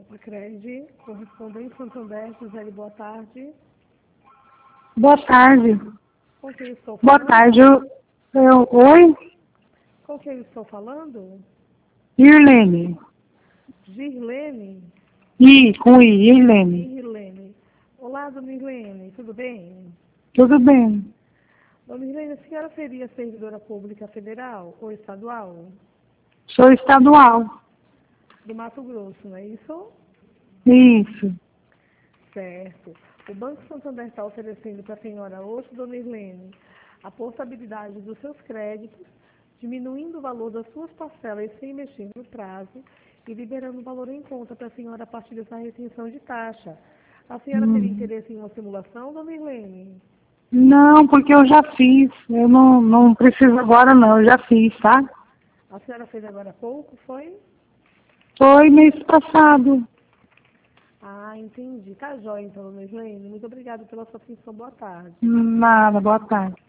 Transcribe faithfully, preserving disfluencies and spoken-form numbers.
Acrede, correspondente Santander, Gisele, boa tarde. Boa tarde. Com quem estou Boa falando? tarde. Eu, eu, oi? Com quem estou falando? Irlene. Girlene? I, com I, Irlene. Irlene. Olá, dona Irlene, tudo bem? Tudo bem. Dona Irlene, a senhora seria servidora pública federal ou estadual? Sou estadual. Do Mato Grosso, não é isso? Isso. Certo. O Banco Santander está oferecendo para a senhora hoje, dona Irlene, a portabilidade dos seus créditos, diminuindo o valor das suas parcelas sem mexer no prazo e liberando o valor em conta para a senhora a partir dessa retenção de taxa. A senhora Hum. teria interesse em uma simulação, dona Irlene? Não, porque eu já fiz. Eu não, não preciso agora, não. Eu já fiz, tá? A senhora fez agora há pouco, foi? Foi mês passado. Ah, entendi. Tá jóia, então, dona Irlene. Muito obrigada pela sua atenção. Boa tarde. Nada, boa tarde.